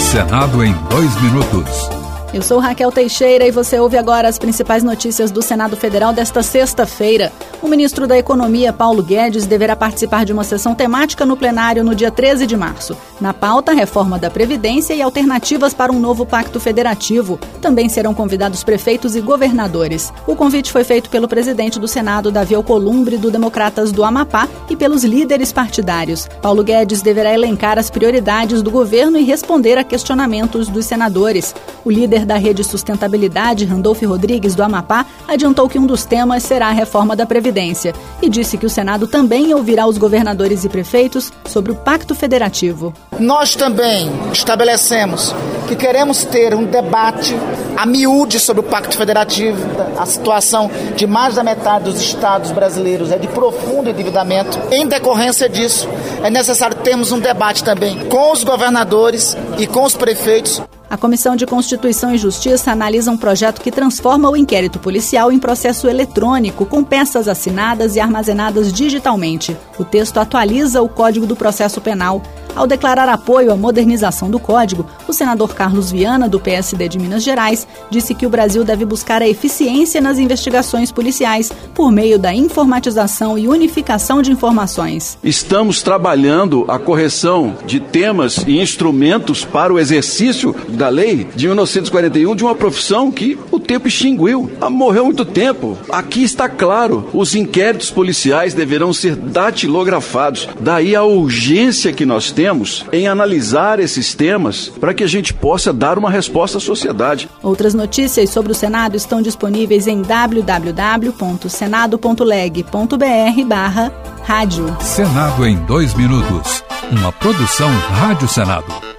Senado em 2 minutos. Eu sou Raquel Teixeira e você ouve agora as principais notícias do Senado Federal desta sexta-feira. O ministro da Economia, Paulo Guedes, deverá participar de uma sessão temática no plenário no dia 13 de março. Na pauta, reforma da Previdência e alternativas para um novo pacto federativo. Também serão convidados prefeitos e governadores. O convite foi feito pelo presidente do Senado, Davi Alcolumbre, do Democratas do Amapá, e pelos líderes partidários. Paulo Guedes deverá elencar as prioridades do governo e responder a questionamentos dos senadores. O líder da Rede Sustentabilidade, Randolfo Rodrigues, do Amapá, adiantou que um dos temas será a reforma da Previdência e disse que o Senado também ouvirá os governadores e prefeitos sobre o Pacto Federativo. Nós também estabelecemos que queremos ter um debate a miúde sobre o Pacto Federativo. A situação de mais da metade dos estados brasileiros é de profundo endividamento. Em decorrência disso, é necessário termos um debate também com os governadores e com os prefeitos. A Comissão de Constituição e Justiça analisa um projeto que transforma o inquérito policial em processo eletrônico, com peças assinadas e armazenadas digitalmente. O texto atualiza o Código do Processo Penal. Ao declarar apoio à modernização do Código, o senador Carlos Viana, do PSD de Minas Gerais, disse que o Brasil deve buscar a eficiência nas investigações policiais por meio da informatização e unificação de informações. Estamos trabalhando a correção de temas e instrumentos para o exercício da lei de 1941, de uma profissão que o tempo extinguiu. Morreu há muito tempo. Aqui está claro, os inquéritos policiais deverão ser datilografados. Daí a urgência que nós temos em analisar esses temas para que a gente possa dar uma resposta à sociedade. Outras notícias sobre o Senado estão disponíveis em www.senado.leg.br/rádio. Senado em 2 minutos. Uma produção Rádio Senado.